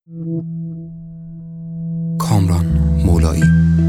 کامران مولایی.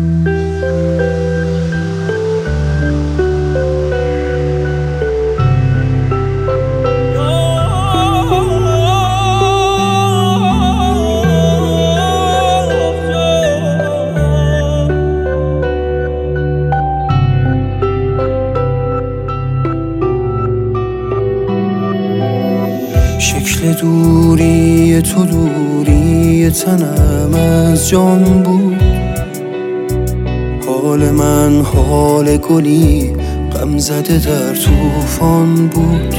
شکل دوری تو دوری تنم از جان بود، حال من حال گلی غم زده در طوفان بود.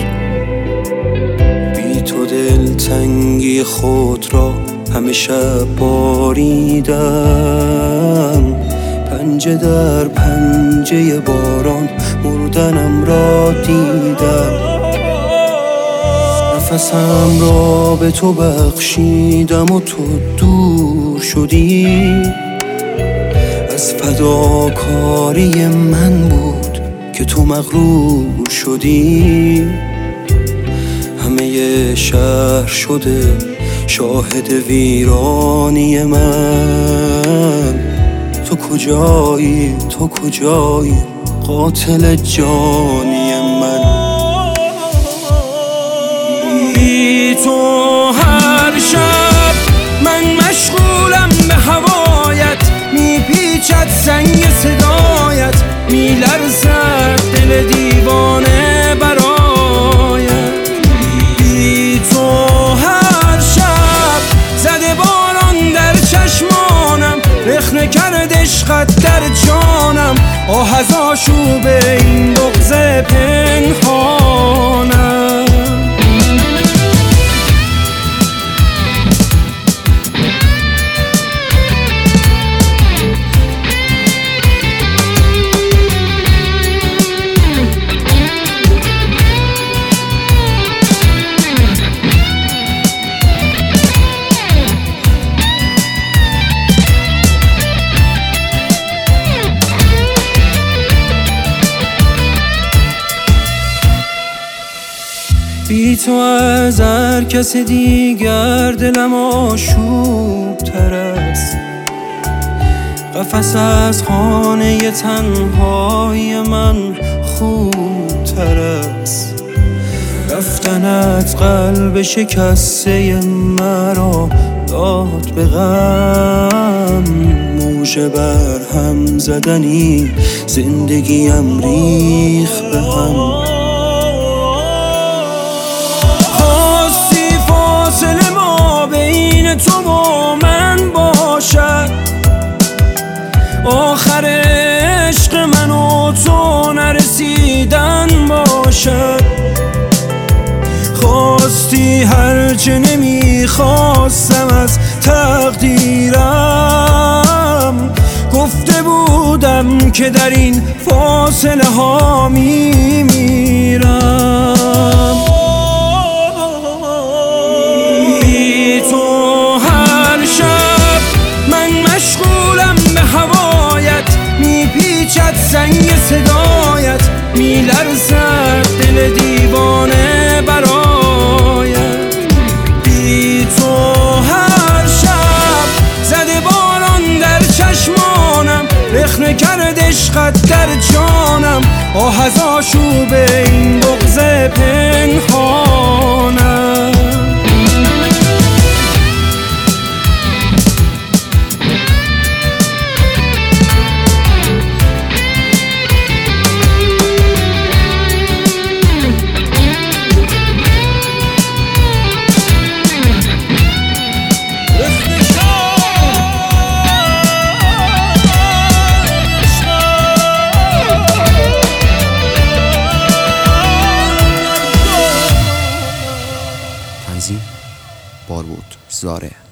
بی تو دلتنگی خود را همه شب باریدم، پنجه در پنجه باران مردنم را دیدم. نفسم را به تو بخشیدم و تو دور شدی، از فداکاری من بود که تو مغرور شدی. همه شهر شده شاهد ویرانی من، تو کجایی تو کجایی قاتل جانی من. تو هر شب من مشغولم به هوایت، میپیچد سنگ صدایت، میلرزد دل دیوانه برایت. بی تو هر شب زده باران در چشمانم، رخنه کرد عشقت در جانم، آه از آشوب این بغض پنهانم. بی تو از هر کس دیگر دلم آشوب تر است، قفس از خانه تنهای من خوب تر است. رفتنت قلب شکسته مرا داد به غم، موج بر هم زدنی زندگیم ریخت به هم. تو با من باشد، آخر عشق من و تو نرسیدن باشد. خواستی هرچه نمیخواستم از تقدیرم، گفته بودم که در این فاصله ها میمیرم. سنگ صدایت میلرزد دل دیوانه برایت. بی تو هر شب زده باران در چشمانم، رخنه کرد عشقت در جانم، آه از آشوب این بغض پنهانم. تنظیم بارود زاره.